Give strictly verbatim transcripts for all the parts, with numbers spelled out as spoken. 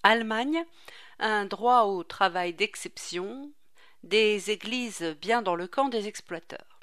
Allemagne, un droit au travail d'exception, des églises bien dans le camp des exploiteurs.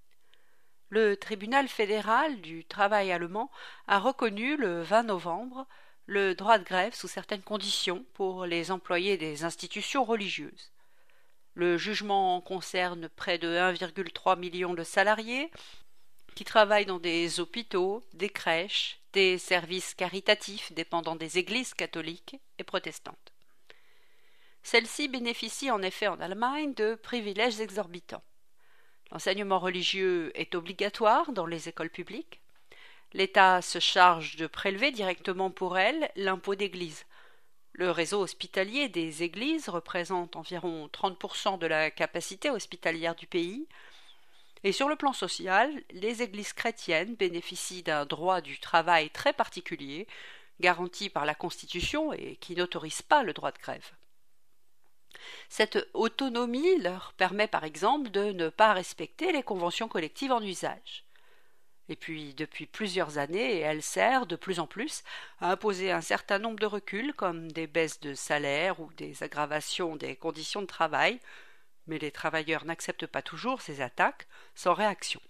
Le tribunal fédéral du travail allemand a reconnu le vingt novembre le droit de grève sous certaines conditions pour les employés des institutions religieuses. Le jugement concerne près de un virgule trois million de salariés qui travaillent dans des hôpitaux, des crèches, des services caritatifs dépendant des églises catholiques et protestantes. Celles-ci bénéficient en effet en Allemagne de privilèges exorbitants. L'enseignement religieux est obligatoire dans les écoles publiques. L'État se charge de prélever directement pour elles l'impôt d'église. Le réseau hospitalier des églises représente environ trente pour cent de la capacité hospitalière du pays. Et sur le plan social, les églises chrétiennes bénéficient d'un droit du travail très particulier, garanti par la Constitution et qui n'autorise pas le droit de grève. Cette autonomie leur permet par exemple de ne pas respecter les conventions collectives en usage. Et puis, depuis plusieurs années, elle sert de plus en plus à imposer un certain nombre de reculs, comme des baisses de salaire ou des aggravations des conditions de travail, mais les travailleurs n'acceptent pas toujours ces attaques sans réaction.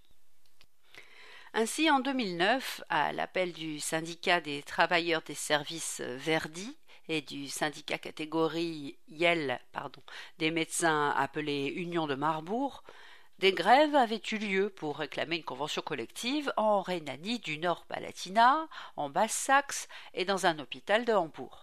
Ainsi, en deux mille neuf, à l'appel du syndicat des travailleurs des services Verdi et du syndicat catégorie I E L pardon, des médecins appelé Union de Marbourg, des grèves avaient eu lieu pour réclamer une convention collective en Rhénanie du Nord-Palatinat, en Basse-Saxe et dans un hôpital de Hambourg.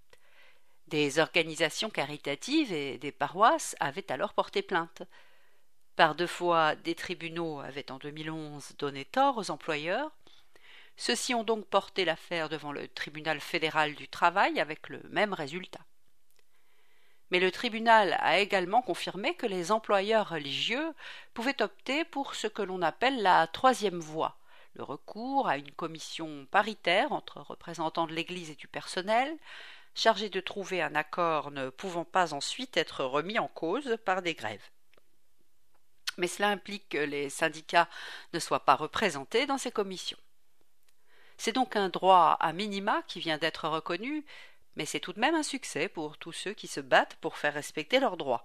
Des organisations caritatives et des paroisses avaient alors porté plainte. Par deux fois, des tribunaux avaient en deux mille onze donné tort aux employeurs. Ceux-ci ont donc porté l'affaire devant le tribunal fédéral du travail avec le même résultat. Mais le tribunal a également confirmé que les employeurs religieux pouvaient opter pour ce que l'on appelle la troisième voie, le recours à une commission paritaire entre représentants de l'Église et du personnel, chargée de trouver un accord ne pouvant pas ensuite être remis en cause par des grèves. Mais cela implique que les syndicats ne soient pas représentés dans ces commissions. C'est donc un droit à minima qui vient d'être reconnu, mais c'est tout de même un succès pour tous ceux qui se battent pour faire respecter leurs droits.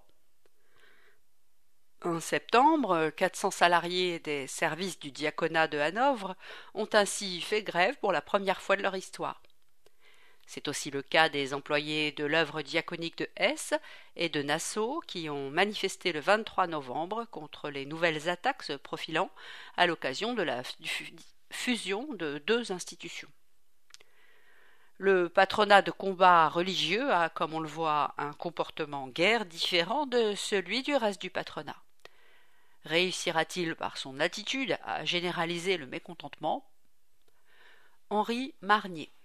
En septembre, quatre cents salariés des services du diaconat de Hanovre ont ainsi fait grève pour la première fois de leur histoire. C'est aussi le cas des employés de l'œuvre diaconique de Hesse et de Nassau qui ont manifesté le vingt-trois novembre contre les nouvelles attaques se profilant à l'occasion de la fusion de deux institutions. Le patronat de combat religieux a, comme on le voit, un comportement guère différent de celui du reste du patronat. Réussira-t-il par son attitude à généraliser le mécontentement ? Henri Marnier.